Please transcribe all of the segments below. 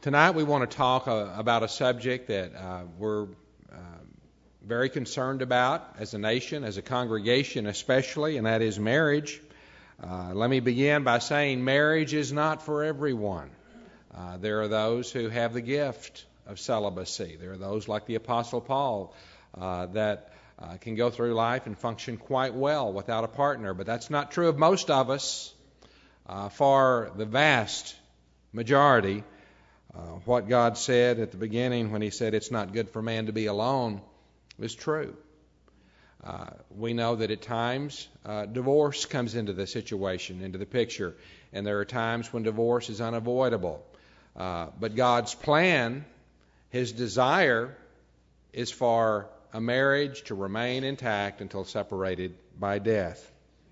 Tonight we want to talk about a subject that we're very concerned about as a nation, as a congregation especially, and that is marriage. Let me begin by saying marriage is not for everyone. There are those who have the gift of celibacy. There are those like the Apostle Paul that can go through life and function quite well without a partner, but that's not true of most of us. For the vast majority, what God said at the beginning when He said it's not good for man to be alone is true. We know that at times divorce comes into the situation, into the picture, and there are times when divorce is unavoidable. But God's plan, His desire, is for a marriage to remain intact until separated by death.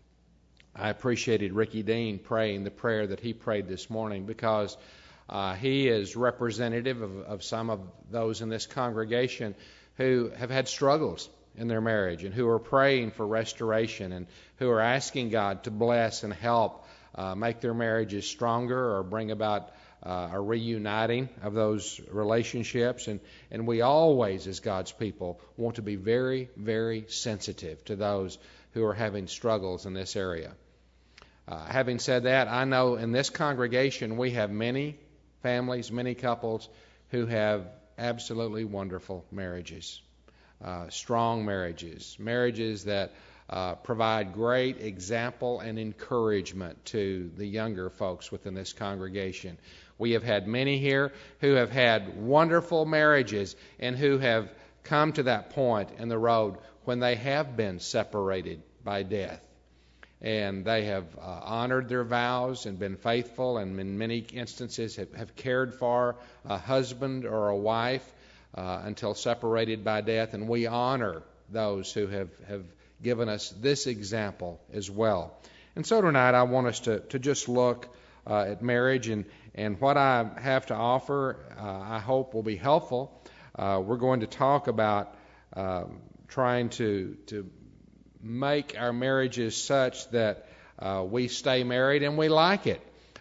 I appreciated Ricky Dean praying the prayer that he prayed this morning because he is representative of some of those in this congregation who have had struggles in their marriage and who are praying for restoration and who are asking God to bless and help make their marriages stronger or bring about a reuniting of those relationships. And we always, as God's people, want to be very, very sensitive to those who are having struggles in this area. Having said that, I know in this congregation we have many families, many couples who have absolutely wonderful marriages, strong marriages, marriages that provide great example and encouragement to the younger folks within this congregation. We have had many here who have had wonderful marriages and who have come to that point in the road when they have been separated by death. And they have honored their vows and been faithful, and in many instances have cared for a husband or a wife until separated by death. And we honor those who have given us this example as well. And so tonight I want us to just look at marriage, and what I have to offer I hope will be helpful. We're going to talk about trying to make our marriages such that we stay married and we like it.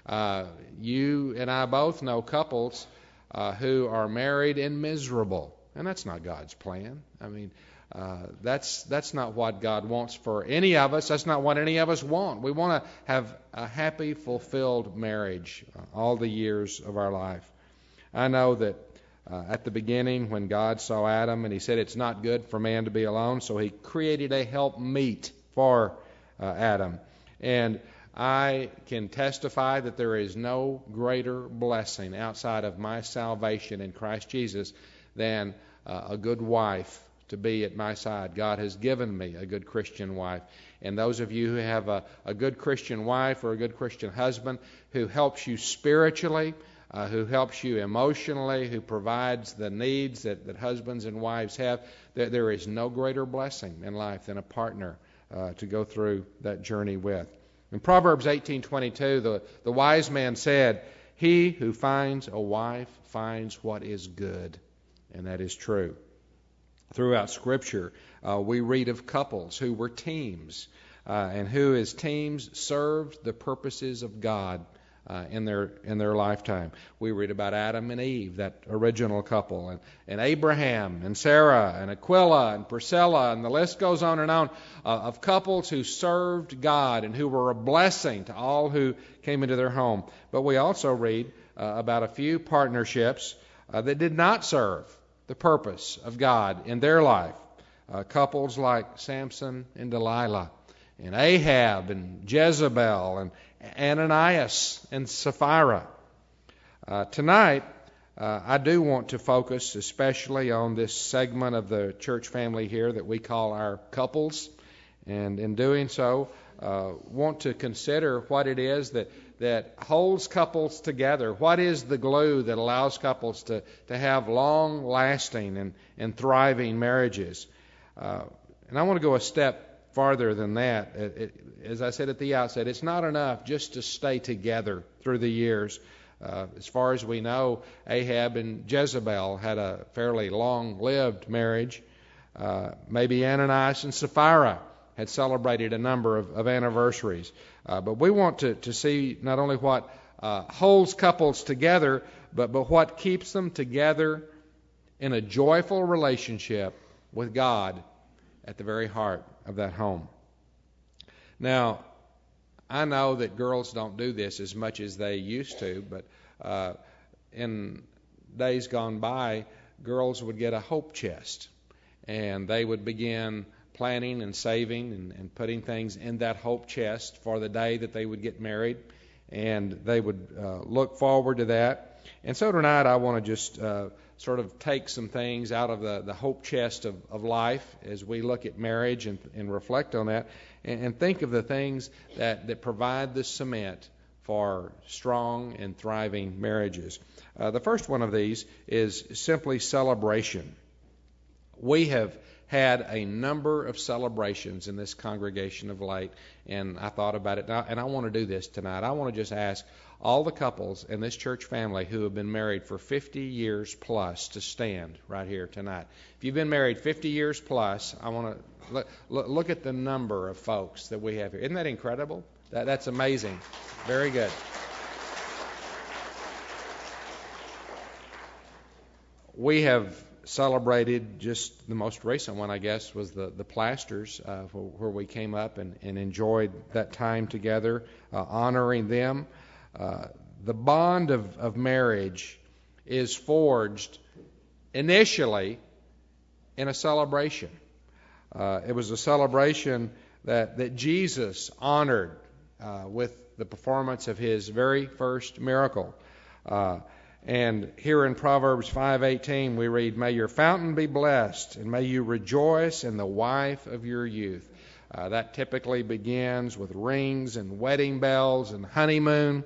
You and I both know couples who are married and miserable, and that's not God's plan. I mean, that's not what God wants for any of us. That's not what any of us want. We want to have a happy, fulfilled marriage all the years of our life. I know that at the beginning when God saw Adam and He said it's not good for man to be alone, so He created a helpmeet for Adam. And I can testify that there is no greater blessing outside of my salvation in Christ Jesus than a good wife to be at my side. God has given me a good Christian wife. And those of you who have a good Christian wife or a good Christian husband who helps you spiritually, who helps you emotionally, who provides the needs that husbands and wives have, there is no greater blessing in life than a partner to go through that journey with. In Proverbs 18:22, the wise man said, "He who finds a wife finds what is good," and that is true. Throughout Scripture, we read of couples who were teams and who, as teams, served the purposes of God in their lifetime. We read about Adam and Eve, that original couple, and Abraham and Sarah and Aquila and Priscilla, and the list goes on and on of couples who served God and who were a blessing to all who came into their home. But we also read about a few partnerships that did not serve the purpose of God in their life. Couples like Samson and Delilah, and Ahab and Jezebel, and Ananias and Sapphira. Tonight, I do want to focus especially on this segment of the church family here that we call our couples, and in doing so, want to consider what it is that holds couples together. What is the glue that allows couples to have long-lasting and thriving marriages? And I want to go a step farther than that. As I said at the outset, it's not enough just to stay together through the years. As far as we know, Ahab and Jezebel had a fairly long-lived marriage. Maybe Ananias and Sapphira had celebrated a number of anniversaries. But we want to see not only what holds couples together, but what keeps them together in a joyful relationship with God at the very heart of that home. Now, I know that girls don't do this as much as they used to, but in days gone by, girls would get a hope chest, and they would begin planning and saving and putting things in that hope chest for the day that they would get married, and they would look forward to that. And so tonight I want to just sort of take some things out of the hope chest of life as we look at marriage and reflect on that, and think of the things that provide the cement for strong and thriving marriages. The first one of these is simply celebration. We have had a number of celebrations in this congregation of late, and I thought about it, and I want to do this tonight. I want to just ask all the couples in this church family who have been married for 50 years plus to stand right here tonight. If you've been married 50 years plus, I want to look at the number of folks that we have here. Isn't that incredible? That's amazing. Very good. We have celebrated, just the most recent one, I guess, was the Plasters, where we came up and enjoyed that time together, honoring them. The bond of marriage is forged initially in a celebration. It was a celebration that Jesus honored with the performance of his very first miracle. And here in Proverbs 5:18 we read, "May your fountain be blessed, and may you rejoice in the wife of your youth." That typically begins with rings and wedding bells and honeymoon.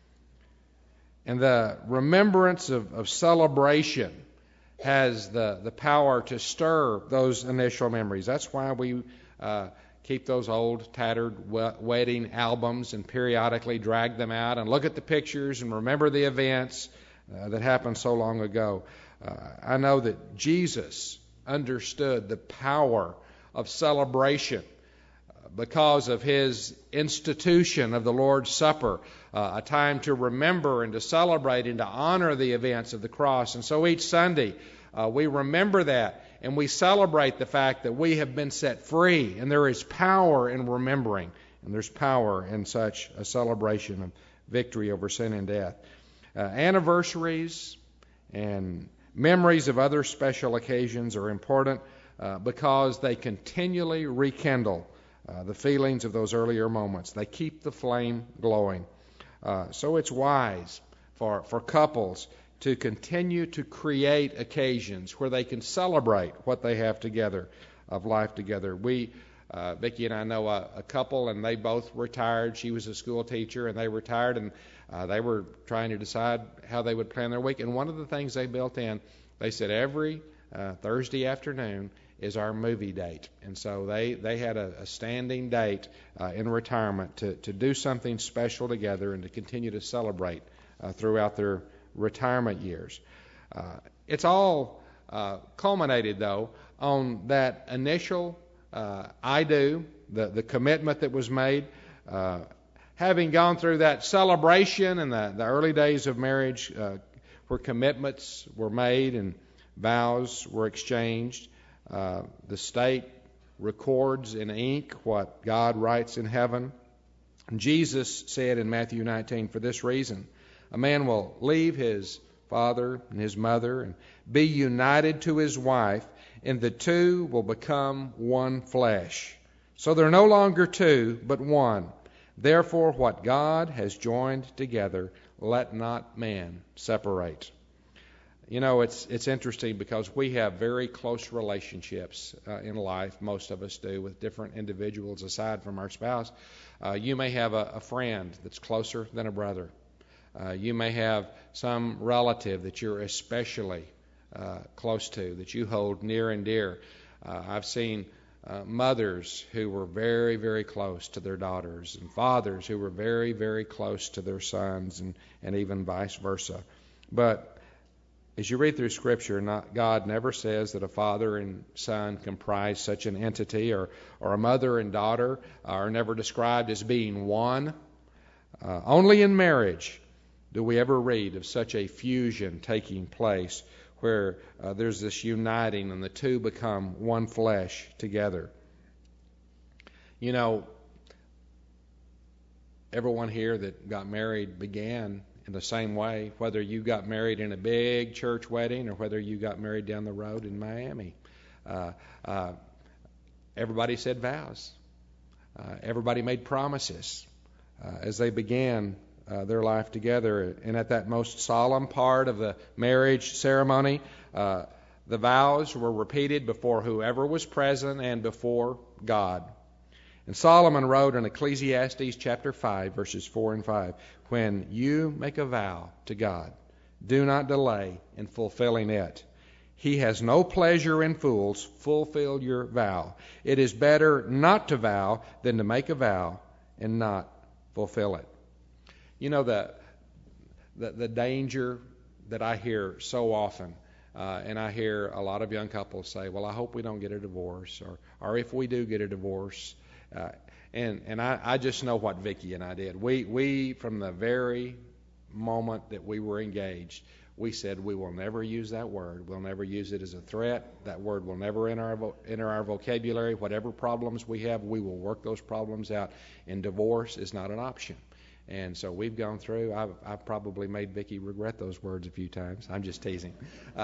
And the remembrance of celebration has the power to stir those initial memories. That's why we keep those old tattered wedding albums and periodically drag them out and look at the pictures and remember the events that happened so long ago. I know that Jesus understood the power of celebration because of his institution of the Lord's Supper, a time to remember and to celebrate and to honor the events of the cross. And so each Sunday we remember that, and we celebrate the fact that we have been set free, and there is power in remembering, and there's power in such a celebration of victory over sin and death. Anniversaries and memories of other special occasions are important because they continually rekindle the feelings of those earlier moments. They keep the flame glowing. So it's wise for couples to continue to create occasions where they can celebrate what they have together, of life together. Vicki and I know a couple, and they both retired. She was a school teacher, and they retired, and they were trying to decide how they would plan their week. And one of the things they built in, they said every Thursday afternoon is our movie date. And so they had a standing date in retirement to do something special together and to continue to celebrate throughout their retirement years. It's all culminated, though, on that initial I do, the commitment that was made. Having gone through that celebration in the early days of marriage, where commitments were made and vows were exchanged, the state records in ink what God writes in heaven. Jesus said in Matthew 19, "For this reason, a man will leave his father and his mother and be united to his wife, and the two will become one flesh. So they're no longer two, but one. Therefore, what God has joined together, let not man separate." You know, it's interesting because we have very close relationships in life. Most of us do, with different individuals aside from our spouse. You may have a friend that's closer than a brother. You may have some relative that you're especially close to, that you hold near and dear. I've seen mothers who were very, very close to their daughters, and fathers who were very, very close to their sons, and even vice versa. But as you read through Scripture, God never says that a father and son comprise such an entity, or a mother and daughter are never described as being one. Only in marriage do we ever read of such a fusion taking place where there's this uniting and the two become one flesh together. You know, everyone here that got married began in the same way, whether you got married in a big church wedding or whether you got married down the road in Miami. Everybody said vows. Everybody made promises as they began their life together. And at that most solemn part of the marriage ceremony, the vows were repeated before whoever was present and before God. And Solomon wrote in Ecclesiastes chapter 5, verses 4 and 5, when you make a vow to God, do not delay in fulfilling it. He has no pleasure in fools. Fulfill your vow. It is better not to vow than to make a vow and not fulfill it. You know, the danger that I hear so often, and I hear a lot of young couples say, well, I hope we don't get a divorce, or if we do get a divorce. And I just know what Vicki and I did. We from the very moment that we were engaged, we said we will never use that word. We'll never use it as a threat. That word will never enter our vocabulary. Whatever problems we have, we will work those problems out. And divorce is not an option. And so we've gone through. I've probably made Vicki regret those words a few times. I'm just teasing.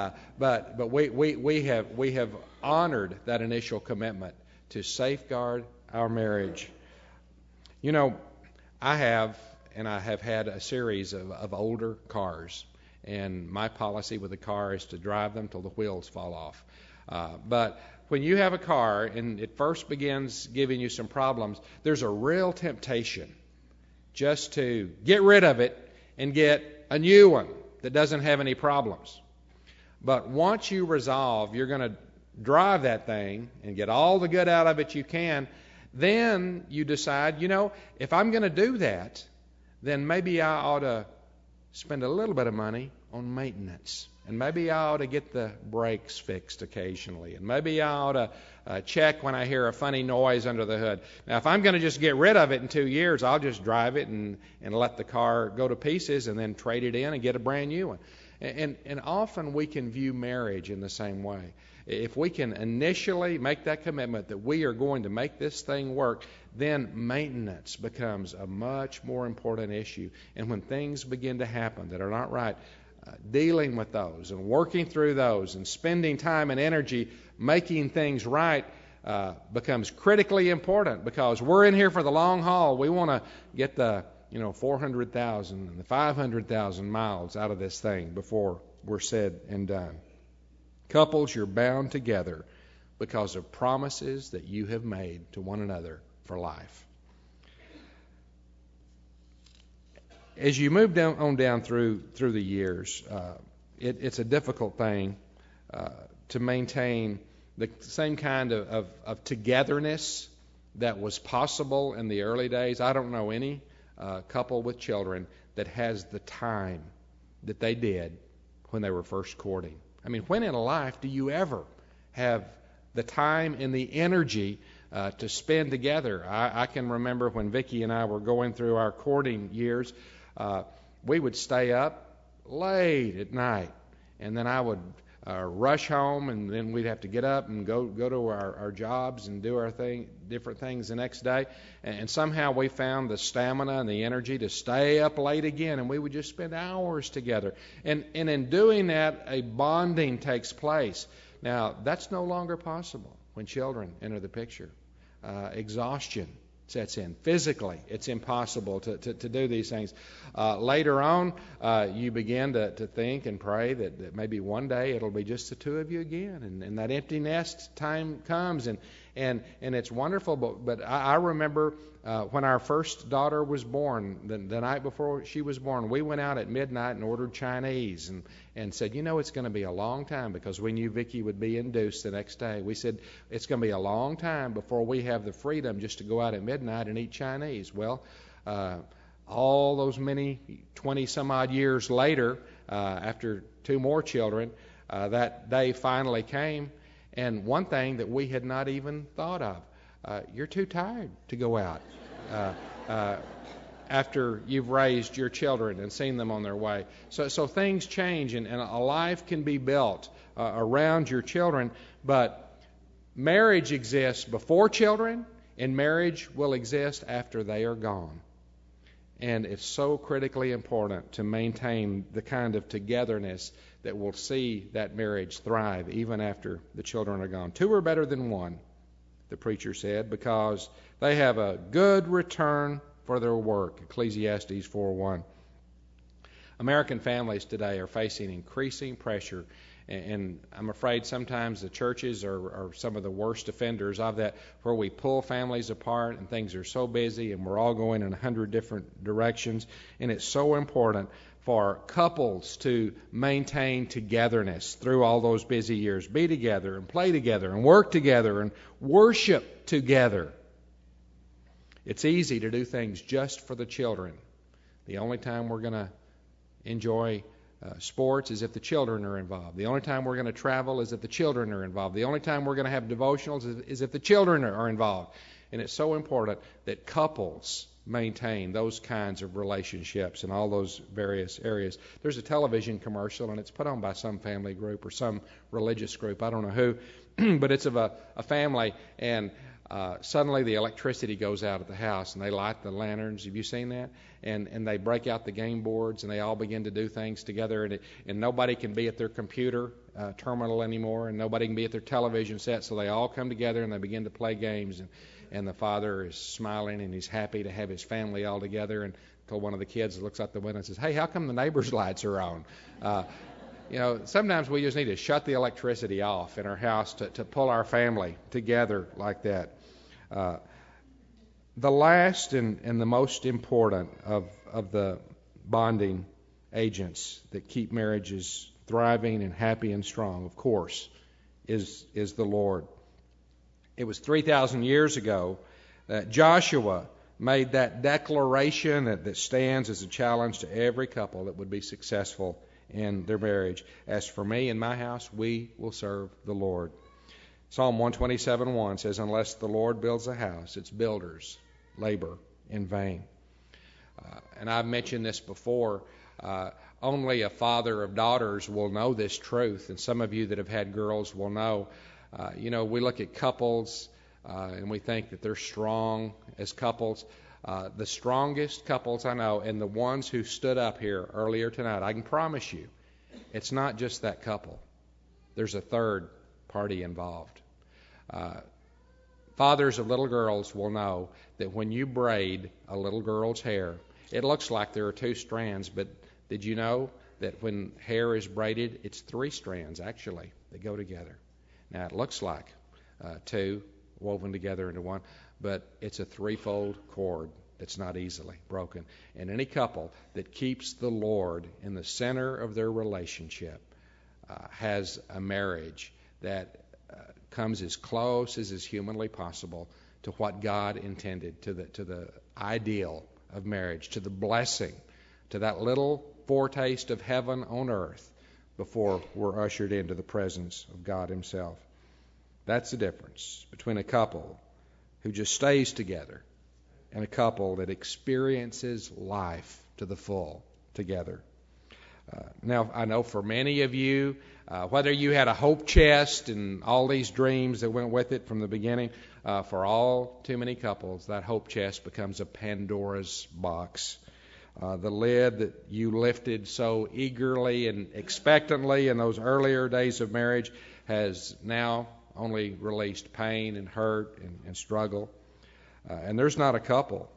But we have honored that initial commitment to safeguard our marriage. You know, I have had a series of older cars, and my policy with a car is to drive them till the wheels fall off. But when you have a car and it first begins giving you some problems, there's a real temptation just to get rid of it and get a new one that doesn't have any problems. But once you resolve you're going to drive that thing and get all the good out of it you can, then you decide, you know, if I'm going to do that, then maybe I ought to spend a little bit of money on maintenance. And maybe I ought to get the brakes fixed occasionally. And maybe I ought to check when I hear a funny noise under the hood. Now, if I'm going to just get rid of it in 2 years, I'll just drive it and let the car go to pieces and then trade it in and get a brand new one. And often we can view marriage in the same way. If we can initially make that commitment that we are going to make this thing work, then maintenance becomes a much more important issue. And when things begin to happen that are not right, dealing with those and working through those and spending time and energy making things right becomes critically important, because we're in here for the long haul. We want to get the 400,000 and the 500,000 miles out of this thing before we're said and done. Couples, you're bound together because of promises that you have made to one another for life. As you move down through the years, it's a difficult thing to maintain the same kind of togetherness that was possible in the early days. I don't know any couple with children that has the time that they did when they were first courting. I mean, when in life do you ever have the time and the energy to spend together? I can remember when Vicki and I were going through our courting years, we would stay up late at night, and then I would rush home, and then we'd have to get up and go to our jobs and do our different things the next day. And somehow we found the stamina and the energy to stay up late again, and we would just spend hours together. And in doing that, a bonding takes place. Now, that's no longer possible when children enter the picture. Exhaustion sets in. Physically, it's impossible to do these things. Later on, you begin to think and pray that maybe one day it'll be just the two of you again, and that empty nest time comes, and it's wonderful. But I remember when our first daughter was born, the night before she was born, we went out at midnight and ordered Chinese and said, it's going to be a long time, because we knew Vicki would be induced the next day. We said, it's going to be a long time before we have the freedom just to go out at midnight and eat Chinese. Well, all those many 20-some-odd years later, after two more children, that day finally came. And one thing that we had not even thought of, you're too tired to go out. after you've raised your children and seen them on their way. So things change, and a life can be built around your children, but marriage exists before children, and marriage will exist after they are gone. And it's so critically important to maintain the kind of togetherness that will see that marriage thrive even after the children are gone. 2 are better than 1, the preacher said, because they have a good return for their work. Ecclesiastes 4:1. American families today are facing increasing pressure, and I'm afraid sometimes the churches are some of the worst offenders of that, where we pull families apart and things are so busy and we're all going in 100 different directions. And it's so important for couples to maintain togetherness through all those busy years. Be together and play together and work together and worship together. It's easy to do things just for the children. The only time we're going to enjoy sports is if the children are involved. The only time we're going to travel is if the children are involved. The only time we're going to have devotionals is if the children are involved. And it's so important that couples maintain those kinds of relationships in all those various areas. There's a television commercial, and it's put on by some family group or some religious group. I don't know who, but it's of a family, and suddenly the electricity goes out at the house, and they light the lanterns. Have you seen that? And they break out the game boards, and they all begin to do things together, and nobody can be at their computer terminal anymore, and nobody can be at their television set, so they all come together and they begin to play games, and the father is smiling and he's happy to have his family all together, until one of the kids looks out the window and says, "Hey, how come the neighbor's lights are on?" Sometimes we just need to shut the electricity off in our house to pull our family together like that. The last and the most important of the bonding agents that keep marriages thriving and happy and strong, of course, is the Lord. It was 3,000 years ago that Joshua made that declaration that stands as a challenge to every couple that would be successful in their marriage. "As for me and my house, we will serve the Lord." Psalm 127:1 says, "Unless the Lord builds a house, its builders labor in vain." And I've mentioned this before. Only a father of daughters will know this truth, and some of you that have had girls will know. We look at couples and we think that they're strong as couples. The strongest couples I know, and the ones who stood up here earlier tonight, I can promise you, it's not just that couple. There's a third party involved. Fathers of little girls will know that when you braid a little girl's hair, it looks like there are 2 strands, but did you know that when hair is braided, it's 3 strands actually that go together? Now it looks like 2 woven together into one, but it's a 3-fold cord that's not easily broken. And any couple that keeps the Lord in the center of their relationship has a marriage that comes as close as is humanly possible to what God intended, to the ideal of marriage, to the blessing, to that little foretaste of heaven on earth before we're ushered into the presence of God Himself. That's the difference between a couple who just stays together and a couple that experiences life to the full together. Now, I know for many of you, whether you had a hope chest and all these dreams that went with it from the beginning, for all too many couples, that hope chest becomes a Pandora's box. The lid that you lifted so eagerly and expectantly in those earlier days of marriage has now only released pain and hurt and struggle. And there's not a couple,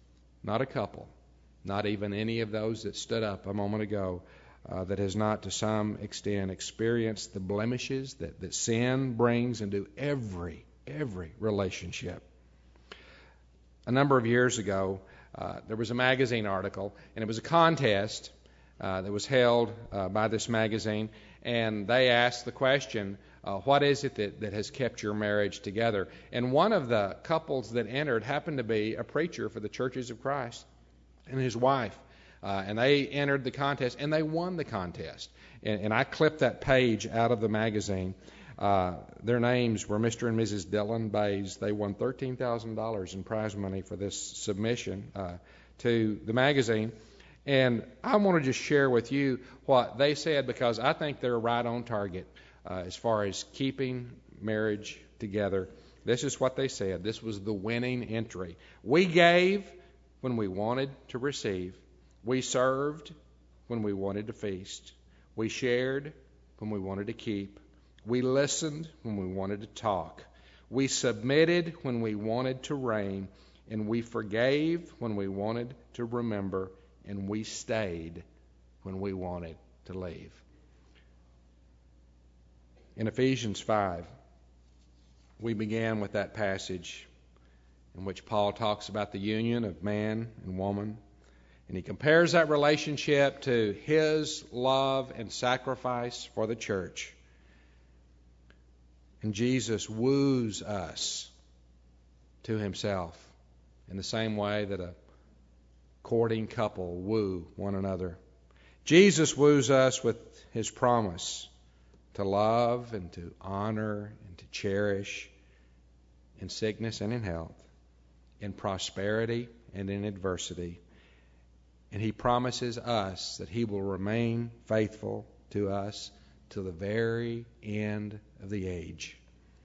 not even any of those that stood up a moment ago, that has not to some extent experienced the blemishes that sin brings into every relationship. A number of years ago, there was a magazine article, and it was a contest that was held by this magazine, and they asked the question, what is it that has kept your marriage together? And one of the couples that entered happened to be a preacher for the Churches of Christ and his wife. And they entered the contest, and they won the contest. And I clipped that page out of the magazine. Their names were Mr. and Mrs. Dylan Bays. They won $13,000 in prize money for this submission to the magazine. And I want to just share with you what they said, because I think they're right on target as far as keeping marriage together. This is what they said. This was the winning entry. We gave when we wanted to receive. We served when we wanted to feast. We shared when we wanted to keep. We listened when we wanted to talk. We submitted when we wanted to reign. And we forgave when we wanted to remember. And we stayed when we wanted to leave. In Ephesians 5, we began with that passage in which Paul talks about the union of man and woman. And he compares that relationship to his love and sacrifice for the church. And Jesus woos us to himself in the same way that a courting couple woo one another. Jesus woos us with his promise to love and to honor and to cherish in sickness and in health, in prosperity and in adversity. And he promises us that he will remain faithful to us to the very end of the age.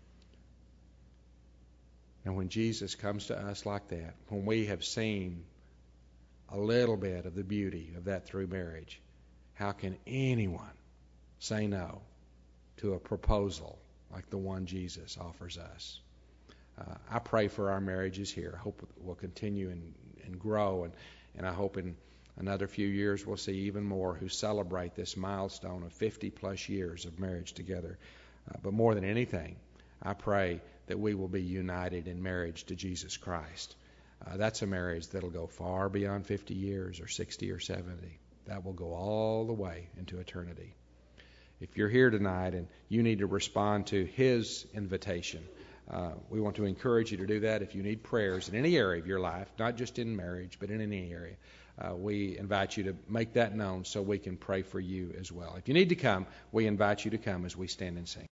And when Jesus comes to us like that, when we have seen a little bit of the beauty of that through marriage, how can anyone say no to a proposal like the one Jesus offers us? I pray for our marriages here. I hope it will continue and grow, and I hope in another few years we'll see even more who celebrate this milestone of 50 plus years of marriage together. But more than anything, I pray that we will be united in marriage to Jesus Christ. That's a marriage that'll go far beyond 50 years or 60 or 70. That will go all the way into eternity. If you're here tonight and you need to respond to his invitation, we want to encourage you to do that. If you need prayers in any area of your life, not just in marriage, but in any area, we invite you to make that known so we can pray for you as well. If you need to come, we invite you to come as we stand and sing.